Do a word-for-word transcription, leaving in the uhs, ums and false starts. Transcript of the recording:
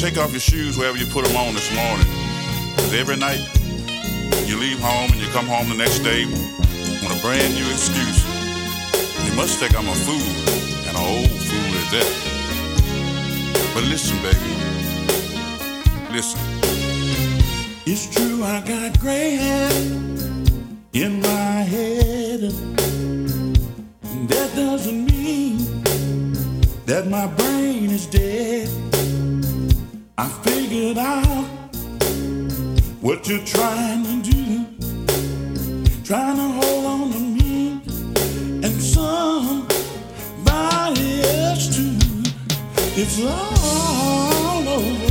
take off your shoes wherever you put them on this morning. Because every night you leave home and you come home the next day with a brand new excuse. You must think I'm a fool, and an old fool at that. But listen, baby, listen. It's true I got gray hair in my head. That doesn't mean that my brain is dead. I figured out what you're trying to do, trying to hold on to me and somebody else too. It's all over